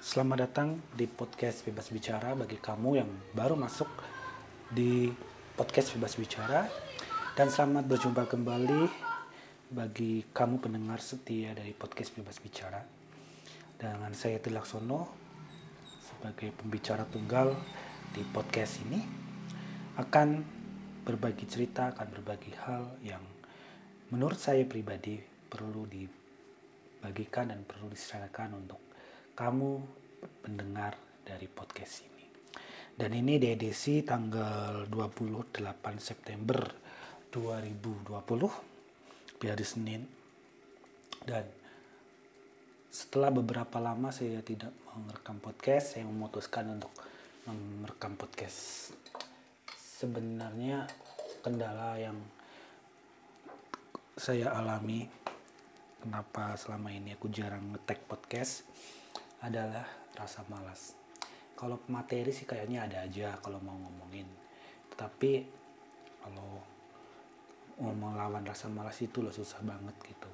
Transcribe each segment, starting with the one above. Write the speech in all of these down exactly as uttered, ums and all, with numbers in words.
Selamat datang di podcast Bebas Bicara bagi kamu yang baru masuk di podcast Bebas Bicara. Dan selamat berjumpa kembali bagi kamu pendengar setia dari podcast Bebas Bicara. Dengan saya Tilaksono sebagai pembicara tunggal di podcast ini akan berbagi cerita, akan berbagi hal yang menurut saya pribadi perlu dibagikan dan perlu diserahkan untuk kamu pendengar dari podcast ini. Dan ini di edisi tanggal dua puluh delapan September dua ribu dua puluh di hari Senin. Dan setelah beberapa lama saya tidak merekam podcast, saya memutuskan untuk merekam podcast. Sebenarnya kendala yang saya alami kenapa selama ini aku jarang nge-tag podcast adalah rasa malas. Kalau materi sih kayaknya ada aja kalau mau ngomongin. Tapi kalau mau melawan rasa malas itu loh susah banget gitu.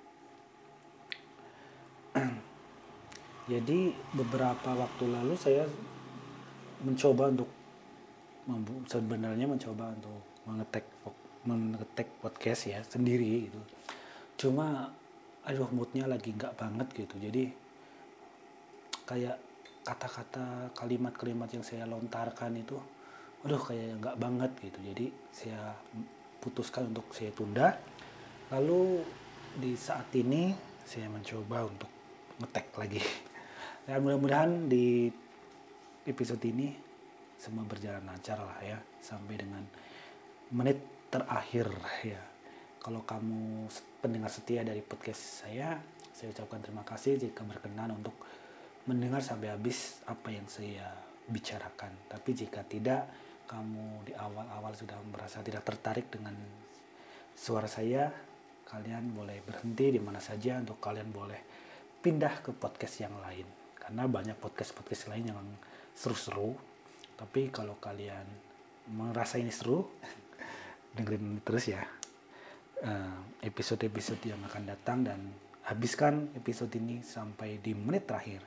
Jadi beberapa waktu lalu saya mencoba untuk sebenarnya mencoba untuk mengetek mengetek podcast ya sendiri gitu. Cuma aduh moodnya lagi nggak banget gitu. Jadi kayak kata-kata kalimat-kalimat yang saya lontarkan itu aduh kayak nggak banget gitu. Jadi saya putuskan untuk saya tunda. Lalu di saat ini saya mencoba untuk ngetek lagi. Dan mudah-mudahan di episode ini semua berjalan lancar lah ya sampai dengan menit terakhir ya. Kalau kamu pendengar setia dari podcast saya, saya ucapkan terima kasih jika berkenan untuk mendengar sampai habis apa yang saya bicarakan. Tapi jika tidak, kamu di awal-awal sudah merasa tidak tertarik dengan suara saya, kalian boleh berhenti di mana saja untuk kalian boleh pindah ke podcast yang lain. Karena banyak podcast-podcast lain yang seru-seru. Tapi kalau kalian merasa ini seru, dengerin terus ya episode-episode yang akan datang dan habiskan episode ini sampai di menit terakhir.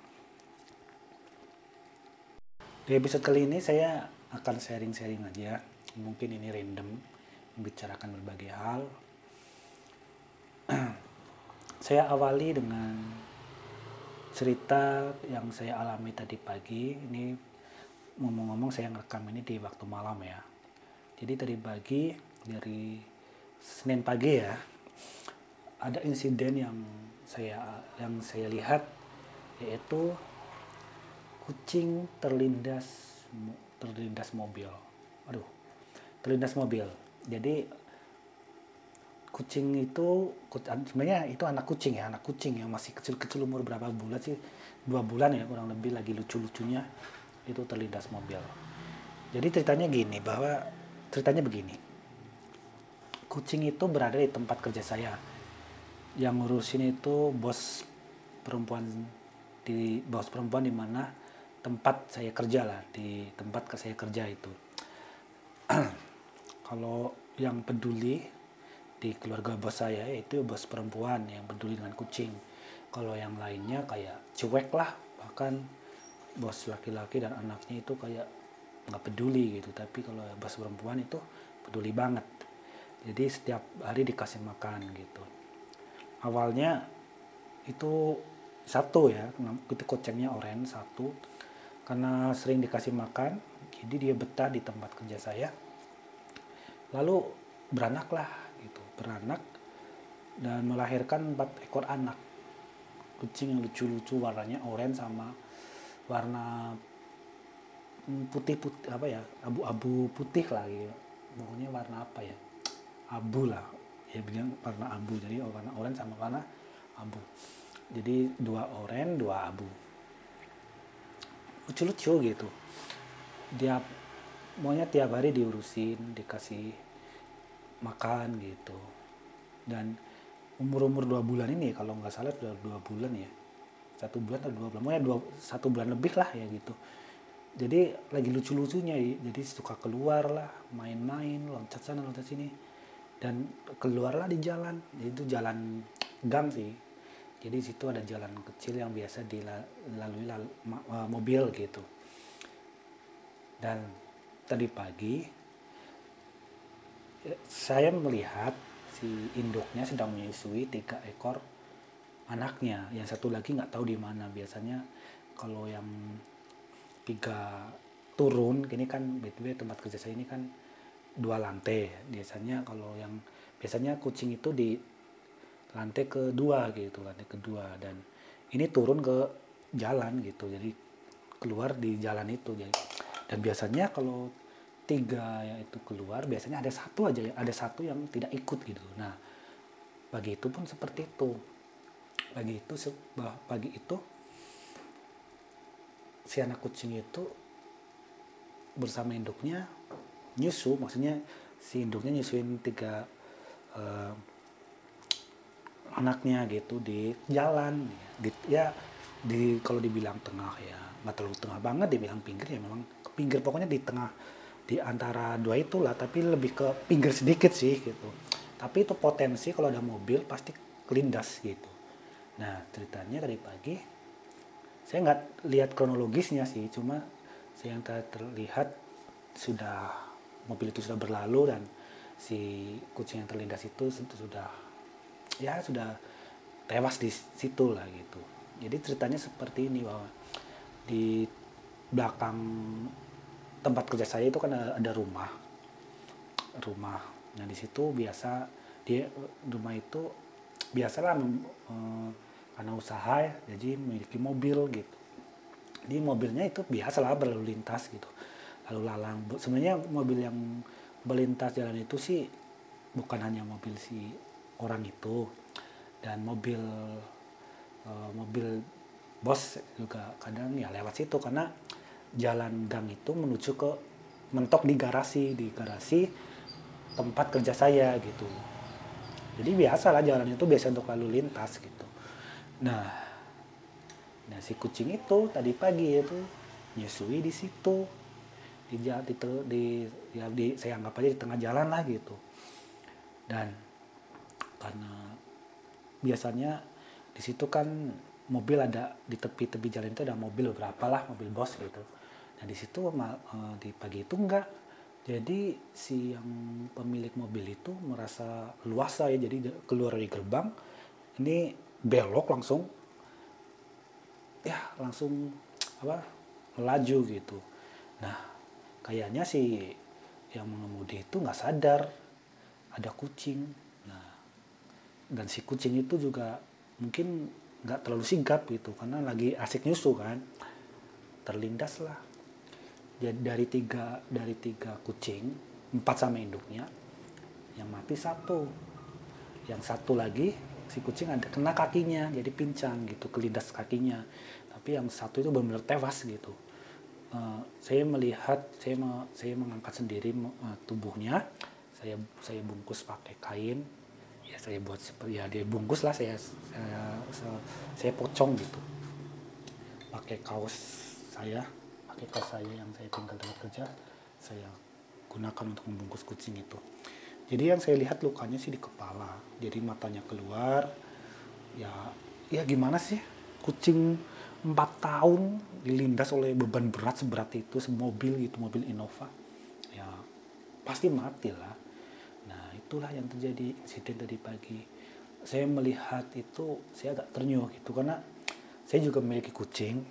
Di episode kali ini saya akan sharing-sharing aja. Mungkin ini random, membicarakan berbagai hal. Saya awali dengan cerita yang saya alami tadi pagi. Ini ngomong-ngomong saya ngerekam ini di waktu malam ya. Jadi tadi pagi dari Senin pagi ya, ada insiden yang saya yang saya lihat yaitu kucing terlindas terlindas mobil. Aduh, terlindas mobil. Jadi kucing itu sebenarnya itu anak kucing ya, anak kucing yang masih kecil-kecil umur berapa bulan sih? Dua bulan ya kurang lebih, lagi lucu-lucunya itu terlindas mobil. Jadi ceritanya gini, bahwa ceritanya begini. Kucing itu berada di tempat kerja saya. Yang ngurusin itu bos perempuan di bos perempuan di mana tempat saya kerja lah, di tempat saya kerja itu. Kalau yang peduli di keluarga bos saya itu bos perempuan yang peduli dengan kucing. Kalau yang lainnya kayak cuek lah, bahkan bos laki-laki dan anaknya itu kayak nggak peduli gitu. Tapi kalau bos perempuan itu peduli banget. Jadi setiap hari dikasih makan gitu. Awalnya itu satu ya, itu kucingnya oranye satu. Karena sering dikasih makan, jadi dia betah di tempat kerja saya. Lalu beranak lah gitu, beranak dan melahirkan empat ekor anak. Kucing yang lucu-lucu, warnanya oranye sama warna putih-putih apa ya, abu-abu putih lah gitu. Pokoknya warna apa ya? Abu lah. Ya bilang warna abu. Jadi warna oranye sama warna abu. Jadi dua oranye, dua abu. Lucu-lucu gitu. Dia maunya tiap hari diurusin, dikasih makan gitu. Dan umur-umur dua bulan ini kalau nggak salah sudah dua bulan ya, satu bulan atau dua bulan, maunya dua satu bulan lebih lah ya gitu. Jadi lagi lucu-lucunya, jadi suka keluar lah, main-main, loncat sana loncat sini, dan keluarlah di jalan. Itu jalan gang sih, Jadi di situ ada jalan kecil yang biasa dilalui lal- ma- eh, mobil gitu. Dan tadi pagi eh, saya melihat si induknya sedang menyusui tiga ekor anaknya. Yang satu lagi nggak tahu di mana. Biasanya kalau yang tiga turun, ini kan B T W tempat kerja saya ini kan dua lantai. Biasanya kalau yang biasanya kucing itu di lantai kedua gitu, lantai kedua, dan ini turun ke jalan gitu. Jadi keluar di jalan itu. Jadi dan biasanya kalau tiga yang itu keluar, biasanya ada satu aja, ada satu yang tidak ikut gitu. Nah, pagi itu pun seperti itu. Pagi itu pagi itu si anak kucing itu bersama induknya nyusu, maksudnya si induknya nyusuin tiga eh, anaknya gitu di jalan, di, ya di kalau dibilang tengah ya nggak terlalu tengah banget, dibilang pinggir ya memang ke pinggir, pokoknya di tengah di antara dua itulah, tapi lebih ke pinggir sedikit sih gitu. Tapi itu potensi kalau ada mobil pasti kelindas gitu. Nah ceritanya tadi pagi saya nggak lihat kronologisnya sih, cuma saya yang terlihat sudah mobil itu sudah berlalu dan si kucing yang terlindas itu sudah ya sudah tewas di situ lah gitu. Jadi ceritanya seperti ini, bahwa di belakang tempat kerja saya itu kan ada rumah rumah nah di situ biasa di rumah itu biasalah eh, karena usaha ya, jadi memiliki mobil gitu. Di mobilnya itu biasalah berlalu lintas gitu, lalu lalang. Sebenarnya mobil yang melintas jalan itu sih bukan hanya mobil si orang itu, dan mobil uh, mobil bos juga kadang ya lewat situ, karena jalan gang itu menuju ke mentok di garasi di garasi tempat kerja saya gitu. Jadi biasalah jalan itu biasa untuk lalu lintas gitu. Nah, nah si kucing itu tadi pagi itu nyusui di situ, di di, di, ya di saya anggap aja di tengah jalan lah gitu. Dan karena biasanya di situ kan mobil ada di tepi-tepi jalan itu, ada mobil beberapa lah, mobil bos gitu. Nah di situ di pagi itu enggak. Jadi si yang pemilik mobil itu merasa luasa ya, jadi keluar dari gerbang, ini belok langsung, ya langsung apa melaju gitu. Nah kayaknya si yang mengemudi itu nggak sadar ada kucing. Nah dan si kucing itu juga mungkin nggak terlalu sigap gitu, karena lagi asik nyusu kan, terlindas lah. Jadi dari tiga dari tiga kucing, empat sama induknya, yang mati satu, yang satu lagi si kucing ada kena kakinya, jadi pincang gitu, kelindas kakinya. Tapi yang satu itu benar-benar tewas gitu. Uh, saya melihat, saya saya mengangkat sendiri uh, tubuhnya, saya saya bungkus pakai kain, ya saya buat seperti ya dia bungkus lah, saya saya, saya, saya pocong gitu, pakai kaos saya pakai kaos saya yang saya tinggal tempat kerja, saya gunakan untuk membungkus kucing itu. Jadi yang saya lihat lukanya sih di kepala, jadi matanya keluar. Ya ya gimana sih, kucing empat tahun dilindas oleh beban berat seberat itu, semobil gitu, mobil Innova, ya pasti mati lah. Nah itulah yang terjadi insiden tadi pagi. Saya melihat itu saya agak ternyuh gitu, karena saya juga memiliki kucing.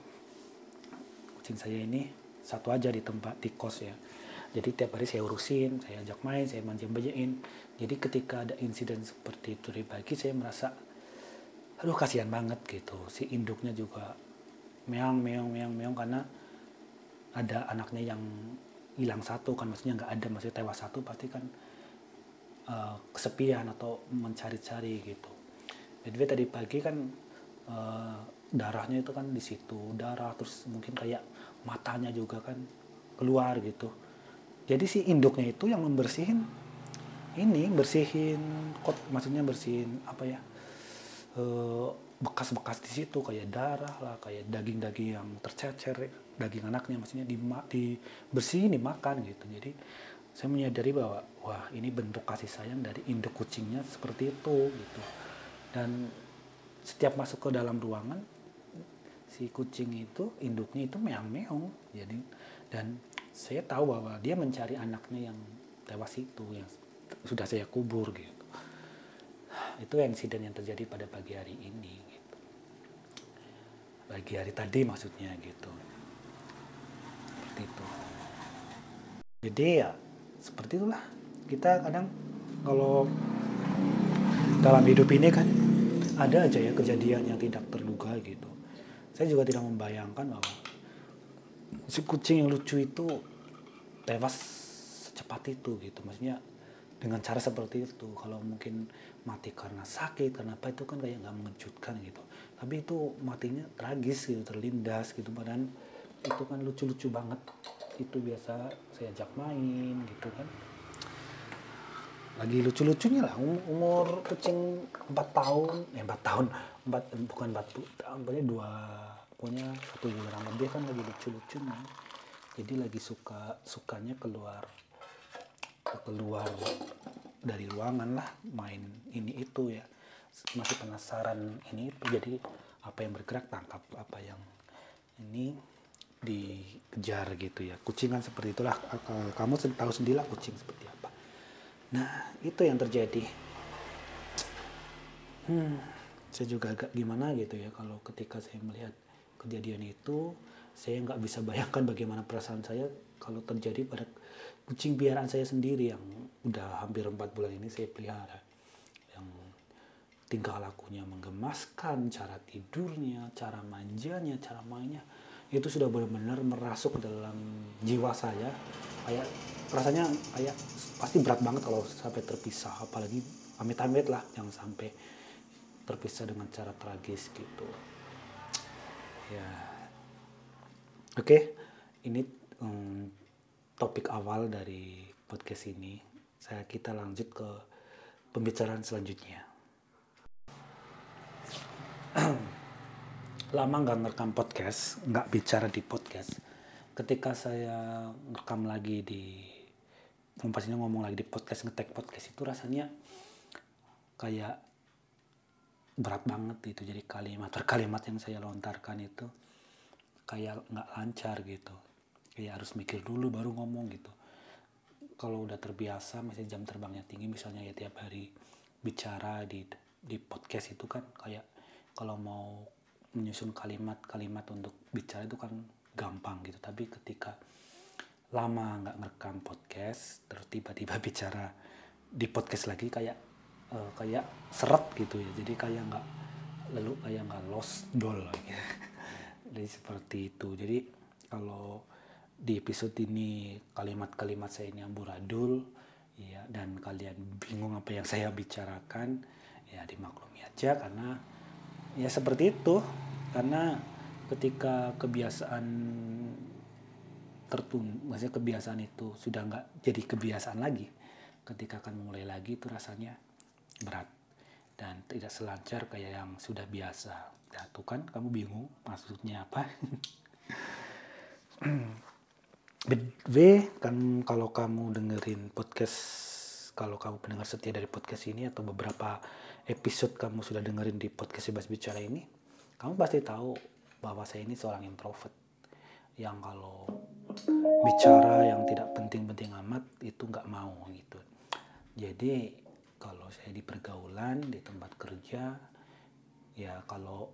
Kucing saya ini satu aja di tempat di kos ya. Jadi tiap hari saya urusin, saya ajak main, saya manja-manjain. Jadi ketika ada insiden seperti itu tadi pagi, saya merasa aduh kasihan banget gitu. Si induknya juga meong meong meong meong karena ada anaknya yang hilang satu kan, maksudnya nggak ada, maksudnya tewas satu, pasti kan uh, kesepian atau mencari-cari gitu. Jadi tadi pagi kan uh, darahnya itu kan di situ, darah, terus mungkin kayak matanya juga kan keluar gitu. Jadi si induknya itu yang membersihin ini, bersihin kot, maksudnya bersihin apa ya, uh, bekas-bekas di situ, kayak darah lah, kayak daging-daging yang tercecer, daging anaknya maksudnya di dibersihin, dimakan gitu. Jadi saya menyadari bahwa wah ini bentuk kasih sayang dari induk kucingnya seperti itu gitu. Dan setiap masuk ke dalam ruangan si kucing itu induknya itu meong-meong. Jadi dan saya tahu bahwa dia mencari anaknya yang tewas itu yang sudah saya kubur gitu. Itu insiden yang terjadi pada pagi hari ini gitu. Pagi hari tadi maksudnya gitu. Seperti itu. Jadi ya seperti itulah. Kita kadang kalau dalam hidup ini kan ada aja ya kejadian yang tidak terduga gitu. Saya juga tidak membayangkan bahwa si kucing yang lucu itu tewas secepat itu gitu. Maksudnya dengan cara seperti itu. Kalau mungkin mati karena sakit, karena apa itu kan kayak nggak mengejutkan gitu. Tapi itu matinya tragis gitu, terlindas gitu. Padahal itu kan lucu-lucu banget. Itu biasa saya ajak main gitu kan. Lagi lucu-lucunya lah, umur kucing empat tahun, eh empat tahun, empat, bukan empat tahun, pokoknya dua, pokoknya satu bulan lebih kan lagi lucu-lucunya. Jadi lagi suka, sukanya keluar, keluar dari ruangan lah, main ini itu ya. Masih penasaran ini itu, jadi apa yang bergerak tangkap, apa yang ini dikejar gitu ya. Kucing kan seperti itulah, kamu tahu sendirilah kucing seperti apa. Nah, itu yang terjadi. Hmm, saya juga agak gimana gitu ya kalau ketika saya melihat kejadian itu, saya nggak bisa bayangkan bagaimana perasaan saya kalau terjadi pada kucing piaraan saya sendiri yang udah hampir empat bulan ini saya pelihara. Yang tingkah lakunya menggemaskan, cara tidurnya, cara manjanya, cara mainnya, itu sudah benar-benar merasuk ke dalam jiwa saya. Kayak rasanya kayak pasti berat banget kalau sampai terpisah, apalagi amit-amit lah jangan sampai terpisah dengan cara tragis gitu ya. Oke, ini um, topik awal dari podcast ini. Saya kita lanjut ke pembicaraan selanjutnya. Lama nggak ngerekam podcast, nggak bicara di podcast. Ketika saya ngerekam lagi di Kompas ini ngomong lagi di podcast, ngetek podcast itu rasanya kayak berat banget gitu. Jadi kalimat per kalimat yang saya lontarkan itu kayak nggak lancar gitu. Kayak harus mikir dulu baru ngomong gitu. Kalau udah terbiasa, misalnya jam terbangnya tinggi, misalnya ya tiap hari bicara di di podcast itu kan kayak kalau mau menyusun kalimat-kalimat untuk bicara itu kan gampang gitu. Tapi ketika lama nggak ngerekam podcast terus tiba-tiba bicara di podcast lagi kayak uh, kayak seret gitu ya. Jadi kayak nggak lalu kayak nggak lost doll gitu. Jadi seperti itu. Jadi kalau di episode ini kalimat-kalimat saya ini amburadul ya, dan kalian bingung apa yang saya bicarakan, ya dimaklumi aja karena ya seperti itu. Karena ketika kebiasaan tertun, maksudnya kebiasaan itu sudah nggak jadi kebiasaan lagi, ketika akan mulai lagi itu rasanya berat dan tidak selancar kayak yang sudah biasa. Nah, tuh kan kamu bingung maksudnya apa. B kan kalau kamu dengerin podcast, kalau kamu pendengar setia dari podcast ini atau beberapa episode kamu sudah dengerin di podcast Bebas Bicara ini, kamu pasti tahu bahwa saya ini seorang introvert yang kalau bicara yang tidak penting-penting amat itu nggak mau gitu. Jadi kalau saya di pergaulan, di tempat kerja, ya kalau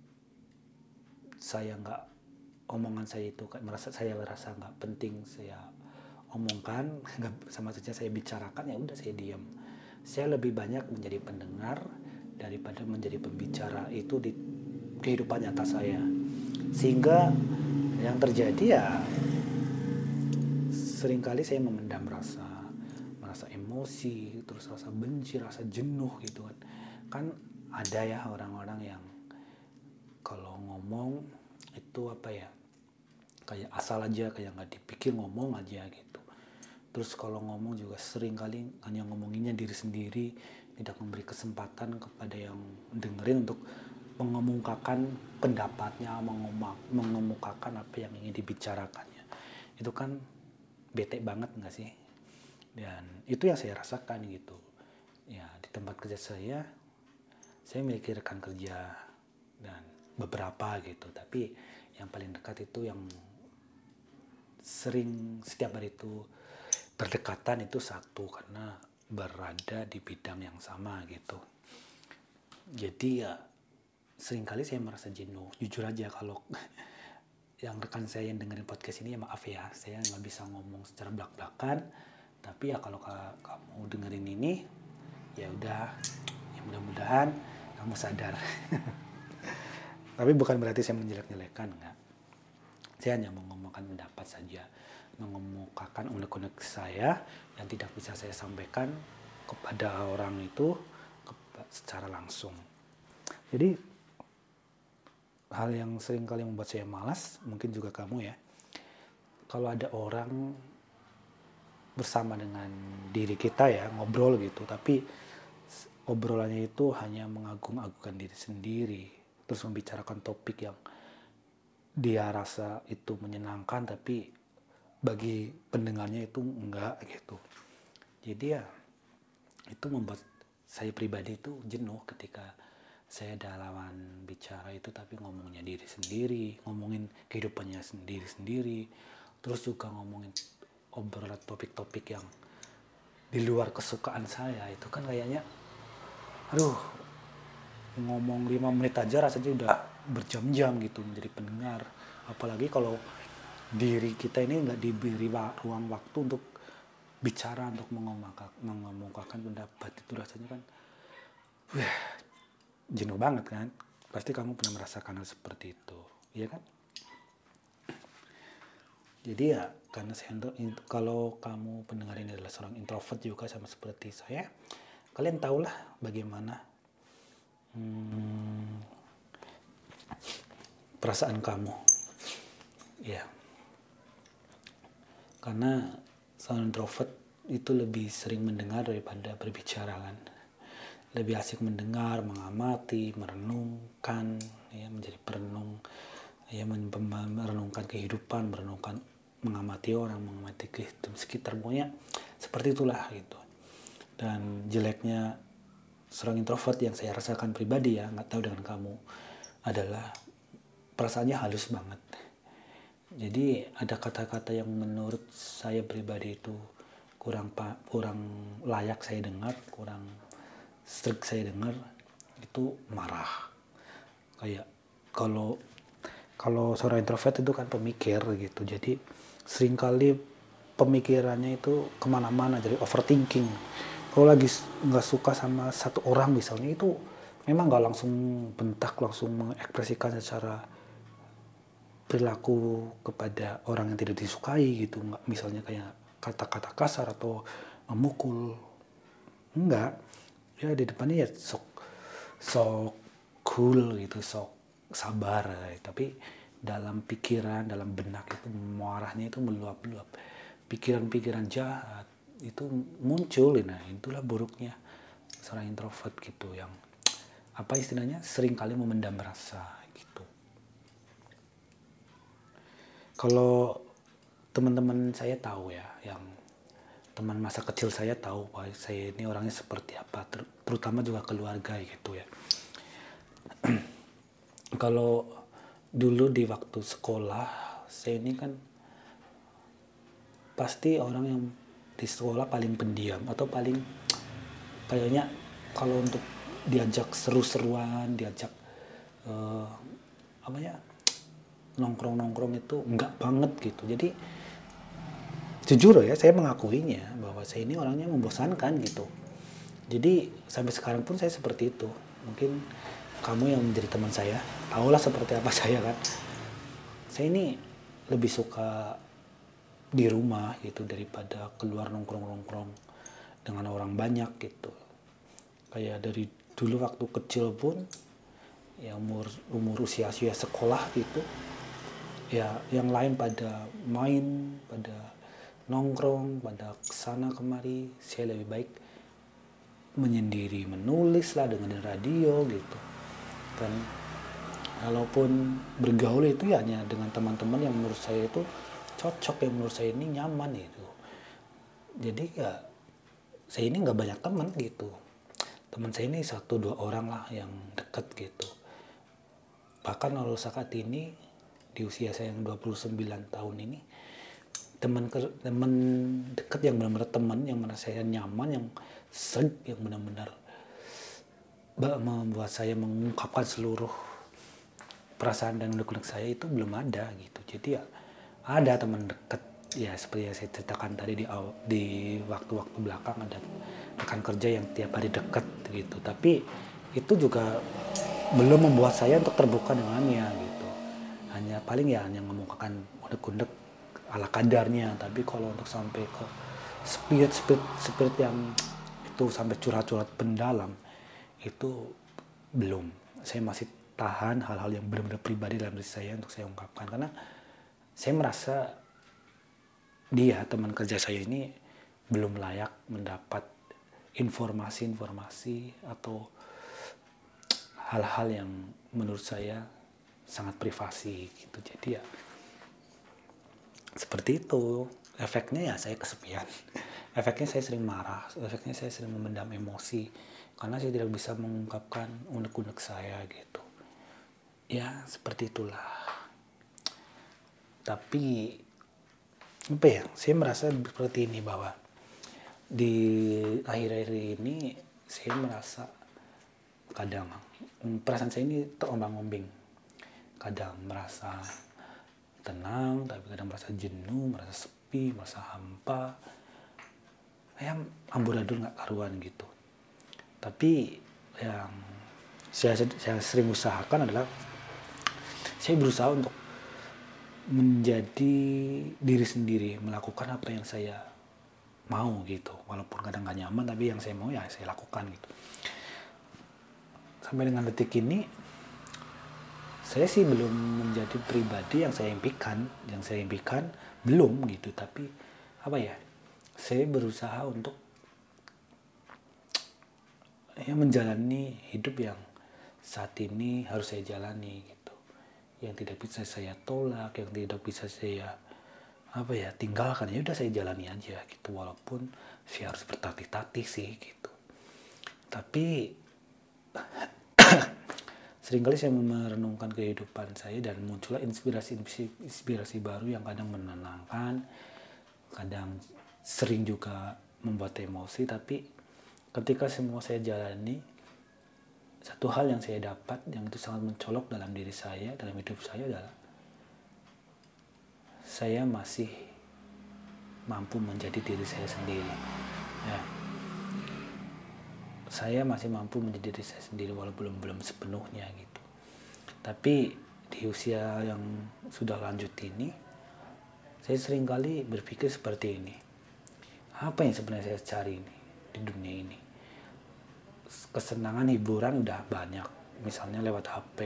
saya nggak, omongan saya itu merasa saya merasa nggak penting saya omongkan, nggak sama saja saya bicarakan, ya udah saya diam. Saya lebih banyak menjadi pendengar daripada menjadi pembicara itu di kehidupan nyata saya. Sehingga yang terjadi ya seringkali saya memendam rasa merasa emosi, terus rasa benci, rasa jenuh gitu kan. Kan ada ya orang-orang yang kalau ngomong itu apa ya, kayak asal aja, kayak nggak dipikir ngomong aja gitu. Terus kalau ngomong juga seringkali hanya ngomonginnya diri sendiri, tidak memberi kesempatan kepada yang dengerin untuk mengemukakan pendapatnya, mengemukakan apa yang ingin dibicarakannya. Itu kan bete banget nggak sih? Dan itu yang saya rasakan gitu. Ya di tempat kerja saya, saya memiliki rekan kerja dan beberapa gitu, tapi yang paling dekat itu yang sering setiap hari itu berdekatan itu satu, karena berada di bidang yang sama gitu. Jadi ya seringkali saya merasa jenuh. Jujur aja kalau yang rekan saya yang dengerin podcast ini ya maaf ya, saya nggak bisa ngomong secara belak-belakan. Tapi ya kalau kamu dengerin ini, ya udah, ya mudah-mudahan kamu sadar. Tapi bukan berarti saya menjelek-jelekan, enggak. Saya hanya mengomongkan pendapat saja, mengemukakan unek-unek saya yang tidak bisa saya sampaikan kepada orang itu secara langsung. Jadi hal yang sering kali membuat saya malas, mungkin juga kamu ya, kalau ada orang bersama dengan diri kita ya, ngobrol gitu, tapi obrolannya itu hanya mengagung-agungkan diri sendiri, terus membicarakan topik yang dia rasa itu menyenangkan, tapi bagi pendengarnya itu enggak gitu. Jadi ya itu membuat saya pribadi itu jenuh ketika saya dalam bicara itu tapi ngomongnya diri sendiri, ngomongin kehidupannya sendiri-sendiri, terus juga ngomongin obrolan topik-topik yang di luar kesukaan saya. Itu kan kayaknya aduh, ngomong lima menit aja rasanya udah berjam-jam gitu menjadi pendengar. Apalagi kalau diri kita ini nggak diberi ruang waktu untuk bicara, untuk mengemukakan pendapat, itu rasanya kan wah, jenuh banget kan. Pasti kamu pernah merasakan hal seperti itu, iya kan? Jadi ya karena saya, kalau kamu pendengar ini adalah seorang introvert juga sama seperti saya, kalian tahulah bagaimana hmm, perasaan kamu, ya. Karena seorang introvert itu lebih sering mendengar daripada berbicara kan. Lebih asik mendengar, mengamati, merenungkan, ya, menjadi perenung, ya, merenungkan kehidupan, merenungkan, mengamati orang, mengamati kehidupan sekitar, pokoknya seperti itulah gitu. Dan jeleknya seorang introvert yang saya rasakan pribadi ya, nggak tahu dengan kamu, adalah perasaannya halus banget. Jadi ada kata-kata yang menurut saya pribadi itu kurang kurang layak saya dengar, kurang strict saya dengar, itu marah. Kayak kalau kalau seorang introvert itu kan pemikir gitu, jadi seringkali pemikirannya itu kemana-mana, jadi overthinking. Kalau lagi nggak suka sama satu orang misalnya, itu memang nggak langsung bentak, langsung mengekspresikan secara perilaku kepada orang yang tidak disukai gitu, nggak misalnya kayak kata-kata kasar atau memukul, enggak. Ya di depannya ya sok sok cool gitu, sok sabar, tapi dalam pikiran, dalam benak itu marahnya itu meluap-luap, pikiran-pikiran jahat itu muncul. Nah itulah buruknya seorang introvert gitu, yang apa istilahnya sering kali memendam rasa gitu. Kalau teman-teman saya tahu ya, yang teman masa kecil saya tahu bahwa saya ini orangnya seperti apa, ter- terutama juga keluarga gitu ya. Kalau dulu di waktu sekolah, saya ini kan pasti orang yang di sekolah paling pendiam, atau paling kayaknya kalau untuk diajak seru-seruan, diajak uh, apa ya, nongkrong-nongkrong itu enggak banget gitu. Jadi jujur ya, saya mengakuinya bahwa saya ini orangnya membosankan gitu. Jadi sampai sekarang pun saya seperti itu. Mungkin kamu yang menjadi teman saya tahulah seperti apa saya kan. Saya ini lebih suka di rumah gitu daripada keluar nongkrong-nongkrong dengan orang banyak gitu. Kayak dari dulu waktu kecil pun ya, umur umur usia-usia sekolah gitu, ya yang lain pada main, pada nongkrong, pada kesana kemari, saya lebih baik menyendiri, menulis lah, dengerin radio gitu. Dan walaupun bergaul itu ya hanya dengan teman-teman yang menurut saya itu cocok, yang menurut saya ini nyaman gitu. Jadi ya saya ini nggak banyak teman gitu. teman saya ini satu dua orang lah yang dekat gitu. Bahkan kalau saat ini di usia saya yang dua puluh sembilan tahun ini, teman teman dekat yang benar-benar teman yang merasa saya nyaman, yang sering, yang benar-benar membuat saya mengungkapkan seluruh perasaan dan unek-unek saya itu belum ada gitu. Jadi ya ada teman dekat ya seperti yang saya ceritakan tadi di di waktu-waktu belakang, ada rekan kerja yang tiap hari dekat gitu. Tapi itu juga belum membuat saya untuk terbuka dengannya gitu. Hanya paling ya hanya mengemukakan unek-unek ala kadarnya. Tapi kalau untuk sampai ke spirit spirit spirit yang itu sampai curhat-curhat pendalam, itu belum. Saya masih tahan hal-hal yang benar-benar pribadi dalam diri saya untuk saya ungkapkan, karena saya merasa dia, teman kerja saya ini, belum layak mendapat informasi-informasi atau hal-hal yang menurut saya sangat privasi gitu. Jadi ya seperti itu. Efeknya ya saya kesepian. Efeknya saya sering marah, efeknya saya sering memendam emosi karena saya tidak bisa mengungkapkan unek-unek saya gitu. Ya seperti itulah. Tapi apa ya, saya merasa seperti ini, bahwa di akhir-akhir ini saya merasa kadang perasaan saya ini terombang-ambing. Kadang merasa tenang, tapi kadang merasa jenuh, merasa sepi, merasa hampa, kayak amburadul nggak karuan gitu. Tapi yang saya, saya sering usahakan adalah saya berusaha untuk menjadi diri sendiri, melakukan apa yang saya mau gitu. Walaupun kadang nggak nyaman, tapi yang saya mau ya saya lakukan gitu. Sampai dengan detik ini, saya sih belum menjadi pribadi yang saya impikan, yang saya impikan belum gitu. Tapi apa ya, saya berusaha untuk ya menjalani hidup yang saat ini harus saya jalani gitu. Yang tidak bisa saya tolak, yang tidak bisa saya apa ya tinggalkan, ya udah saya jalani aja gitu. Walaupun saya harus bertatih-tatih sih gitu. Tapi seringkali saya merenungkan kehidupan saya dan muncullah inspirasi-inspirasi baru yang kadang menenangkan, kadang sering juga membuat emosi. Tapi ketika semua saya jalani, satu hal yang saya dapat yang itu sangat mencolok dalam diri saya, dalam hidup saya adalah saya masih mampu menjadi diri saya sendiri. Ya. Saya masih mampu menjadi diri saya sendiri walaupun belum belum sepenuhnya gitu. Tapi di usia yang sudah lanjut ini, saya seringkali berpikir seperti ini. Apa yang sebenarnya saya cari ini di dunia ini? Kesenangan, hiburan udah banyak, misalnya lewat H P.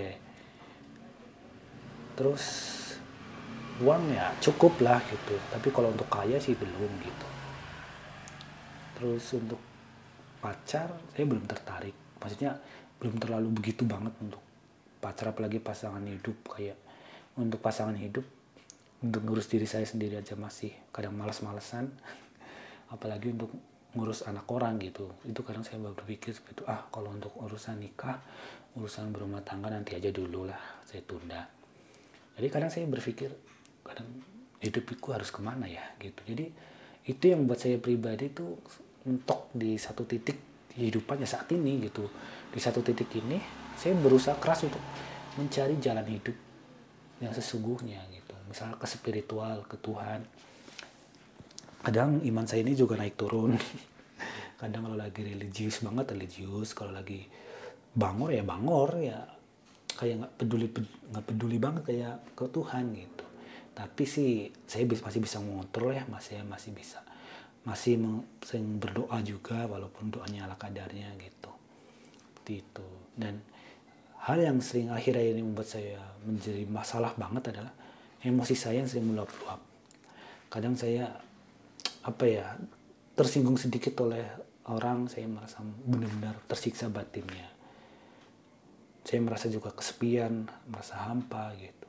Terus uang ya cukup lah gitu. Tapi kalau untuk kaya sih belum gitu. Terus untuk pacar saya belum tertarik, maksudnya belum terlalu begitu banget untuk pacar, apalagi pasangan hidup. Kayak untuk pasangan hidup, untuk ngurus diri saya sendiri aja masih kadang malas-malesan, apalagi untuk ngurus anak orang gitu. Itu kadang saya berpikir seperti itu, ah kalau untuk urusan nikah, urusan berumah tangga nanti aja dulu lah, saya tunda. Jadi kadang saya berpikir, kadang hidupku harus kemana ya gitu. Jadi itu yang buat saya pribadi tuh mentok di satu titik kehidupannya saat ini gitu. Di satu titik ini saya berusaha keras untuk mencari jalan hidup yang sesungguhnya gitu. Misalnya ke spiritual, ke Tuhan. Kadang iman saya ini juga naik turun. Kadang kalau lagi religius banget, religius. Kalau lagi bangor ya bangor ya, kayak nggak peduli nggak peduli banget kayak ke Tuhan gitu. Tapi sih saya masih bisa mengontrol ya, masih masih bisa masih sering berdoa juga walaupun doanya ala kadarnya gitu. Seperti itu. Dan hal yang sering akhir-akhir ini membuat saya menjadi masalah banget adalah emosi saya yang sering meluap-luap. Kadang saya apa ya tersinggung sedikit oleh orang, saya merasa benar-benar tersiksa batinnya. Saya merasa juga kesepian, merasa hampa gitu.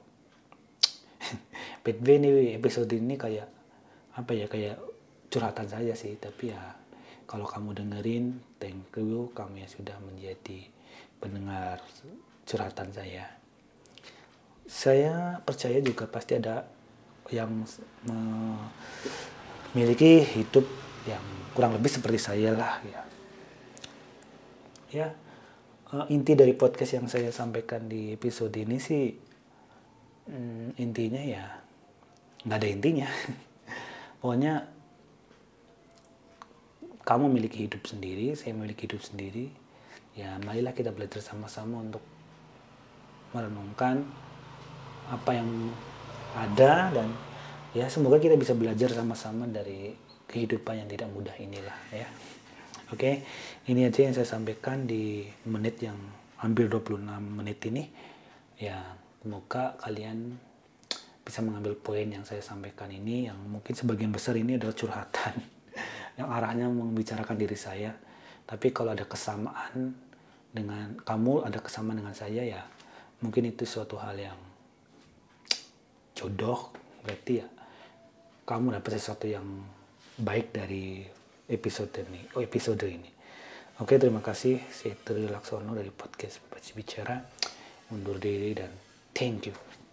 B T W nih episode ini kayak apa ya, kayak curhatan saja sih, tapi ya Kalau kamu dengerin, thank you kamu yang sudah menjadi pendengar curhatan saya. Saya percaya juga pasti ada yang memiliki hidup yang kurang lebih seperti saya lah ya. Ya, uh, inti dari podcast yang saya sampaikan di episode ini sih, hmm, intinya ya nggak ada intinya. Pokoknya kamu memiliki hidup sendiri, saya memiliki hidup sendiri. Ya, marilah kita belajar sama-sama untuk merenungkan apa yang ada, dan ya semoga kita bisa belajar sama-sama dari kehidupan yang tidak mudah inilah ya. Oke, ini aja yang saya sampaikan di menit yang hampir dua puluh enam menit ini. Ya, semoga kalian bisa mengambil poin yang saya sampaikan ini, yang mungkin sebagian besar ini adalah curhatan yang arahnya membicarakan diri saya. Tapi kalau ada kesamaan dengan kamu, ada kesamaan dengan saya, ya mungkin itu suatu hal yang jodoh, berarti ya kamu dapat sesuatu yang baik dari episode ini. Oh, episode ini. Oke, terima kasih. Saya Tri Laksono dari podcast Bicara. Undur diri dan thank you.